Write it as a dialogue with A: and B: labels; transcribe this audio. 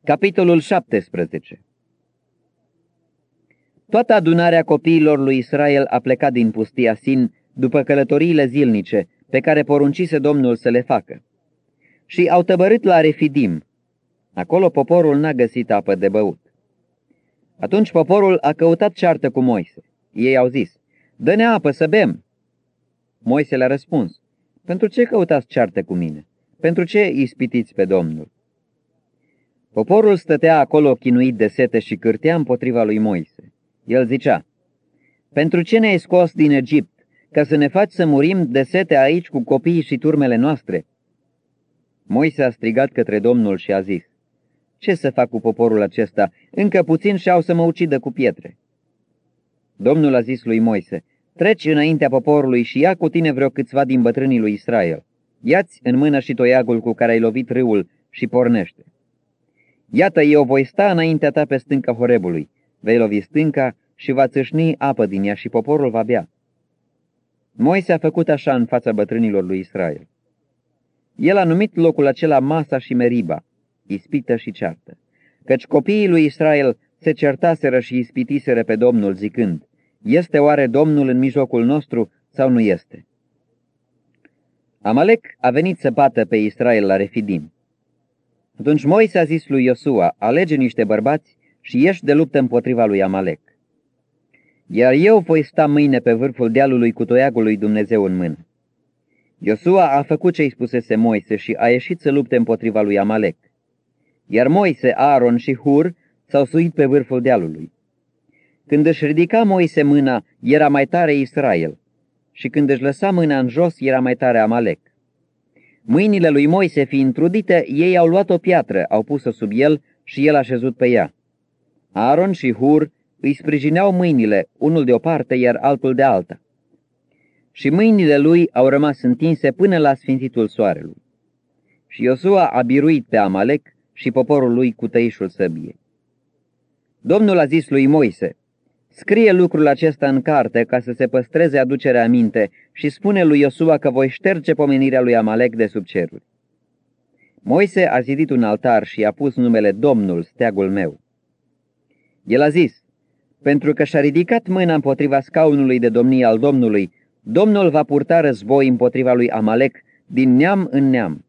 A: Capitolul 17. Toată adunarea copiilor lui Israel a plecat din pustia Sin după călătoriile zilnice pe care poruncise Domnul să le facă. Și au tăbărât la Refidim. Acolo poporul n-a găsit apă de băut. Atunci poporul a căutat ceartă cu Moise. Ei au zis: "Dă-ne apă să bem." Moise le-a răspuns: "Pentru ce căutați ceartă cu mine? Pentru ce ispitiți pe Domnul?" Poporul stătea acolo chinuit de sete și cârtea împotriva lui Moise. El zicea: "Pentru ce ne-ai scos din Egipt, ca să ne faci să murim de sete aici cu copiii și turmele noastre?" Moise a strigat către Domnul și a zis: "Ce să fac cu poporul acesta? Încă puțin și au să mă ucidă cu pietre." Domnul a zis lui Moise: "Treci înaintea poporului și ia cu tine vreo câțiva din bătrânii lui Israel. Ia-ți în mână și toiagul cu care ai lovit râul și pornește. Iată, eu voi sta înaintea ta pe stânca Horebului. Vei lovi stânca și va țâșni apă din ea și poporul va bea." Moise a făcut așa în fața bătrânilor lui Israel. El a numit locul acela Masa și Meriba, ispită și ceartă, căci copiii lui Israel se certaseră și ispitiseră pe Domnul zicând: "Este oare Domnul în mijlocul nostru sau nu este?" Amalek a venit să bată pe Israel la Refidim. Atunci Moise a zis lui Iosua: "Alege niște bărbați și ieși de luptă împotriva lui Amalek. Iar eu voi sta mâine pe vârful dealului cu toiagul lui Dumnezeu în mână." Iosua a făcut ce îi spusese Moise și a ieșit să lupte împotriva lui Amalek. Iar Moise, Aaron și Hur s-au suit pe vârful dealului. Când își ridica Moise mâna, era mai tare Israel, și când își lăsa mâna în jos, era mai tare Amalek. Mâinile lui Moise fiind trudite, ei au luat o piatră, au pus-o sub el și el a șezut pe ea. Aaron și Hur îi sprijineau mâinile, unul de o parte, iar altul de alta. Și mâinile lui au rămas întinse până la sfințitul soarelui. Și Iosua a biruit pe Amalek și poporul lui cu tăișul săbiei. Domnul a zis lui Moise: "Scrie lucrul acesta în carte ca să se păstreze aducerea aminte și spune lui Iosua că voi șterge pomenirea lui Amalek de sub ceruri." Moise a zidit un altar și a pus numele Domnul, steagul meu. El a zis: "Pentru că și-a ridicat mâna împotriva scaunului de domnie al Domnului, Domnul va purta război împotriva lui Amalek din neam în neam."